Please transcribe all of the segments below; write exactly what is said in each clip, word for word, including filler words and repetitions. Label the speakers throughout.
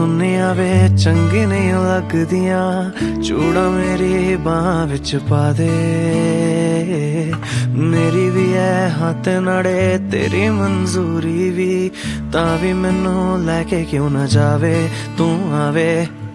Speaker 1: सुनिया वे चंगी नहीं लगदियां, चूड़ा मेरी बांह विच पा दे। मेरी भी है हाथ नाड़े तेरी मंजूरी भी, तां भी मैनू लैके क्यों ना जावे तू आवे।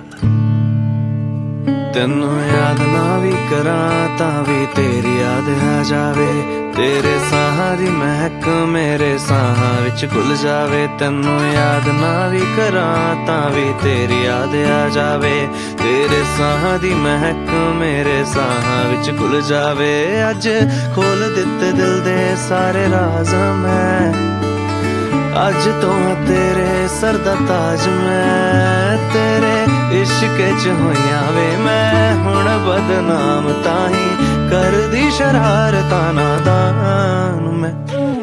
Speaker 1: तेनू याद ना भी करा तां भी तेरी याद आ जावे, तेरे साहां दी महक मेरे साहां विच घुल जावे। तेनू याद ना भी करा तां भी तेरी याद आ जावे, तेरे साहां दी महक मेरे साहां विच घुल जावे। अज खोल दिते दिल दे सारे राज मैं, अज तो तेरे सर दा ताज मैं, तेरे इश्क च होइया वे मैं हुण बदनाम, ताही कर दी शरारतां नादान मैं।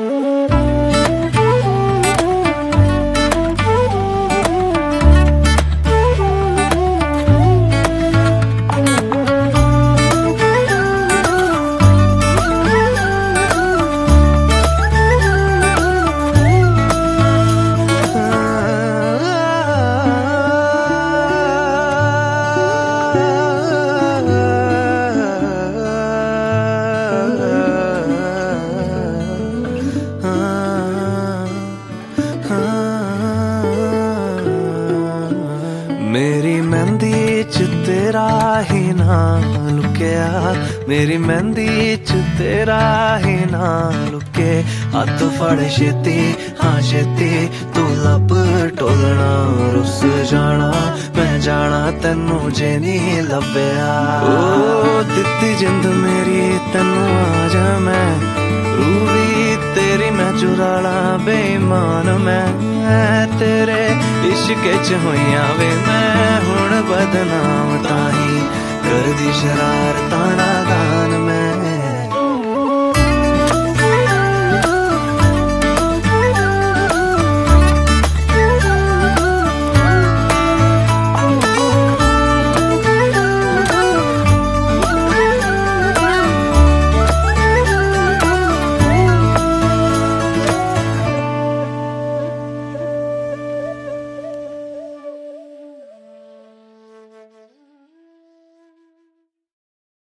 Speaker 1: मेरी मेहंदी च तेरा ही नाम लुकिया, मेरी मेहंदी च तेरा ही नाम लुके। हथ फड़ छेती हाँ छेती तू लब टोलना, रुस जाना मैं जाना तेनू जे नहीं लभया। ओ दित्ती जिंद मेरी तेनू आ जा मैं, रूबी तेरी मैं चुराला बेईमान मैं, तेरे इश्क च होइया वे मैं हुण बदनाम, ताही कर दी शरारतां नादान।